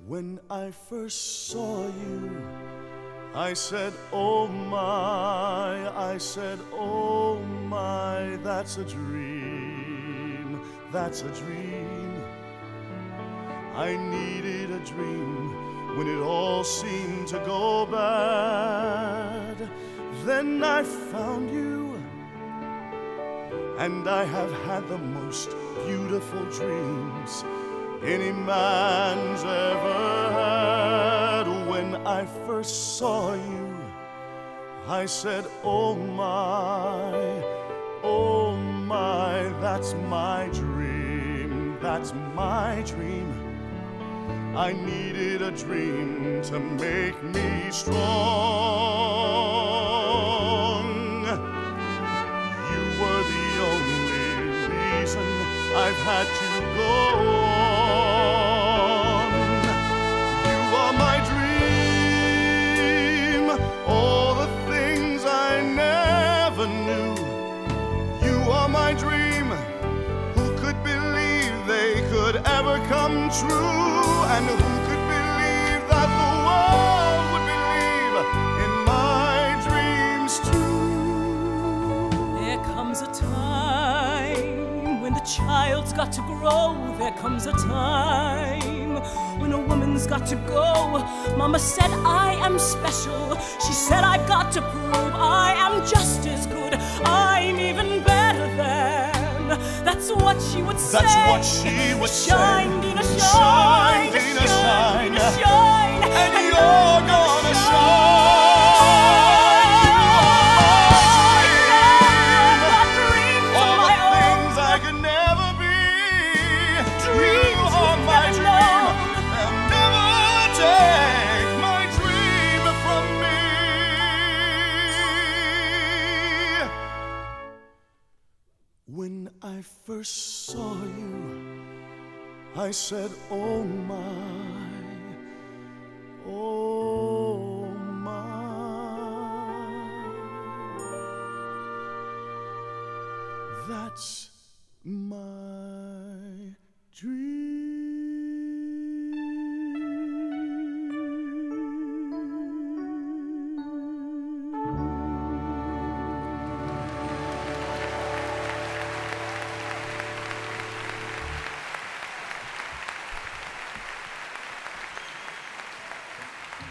When I first saw you, I said, oh my, I said, oh my, that's a dream, that's a dream. I needed a dream when it all seemed to go bad. Then I found you, and I have had the most beautiful dreams any man's ever had. When I first saw you, I said, oh my, that's my dream, that's my dream. I needed a dream to make me strong. You were the only reason I've had to go on. You are my dream, all the things I never knew. You are my dream, who could believe they could ever come true? And who could believe that the world would believe in my dreams too? There comes a time when the child's got to grow. There comes a time when a woman's got to go. Mama said I am special. She said I've got to prove I am just as good. I'm even better than. That's what she would say. That's what she would say. Shine, Dina, shine. Shine, Dina, shine. Dina, shine. And you're gonna shine. When I first saw you, I said, oh my, that's my dream.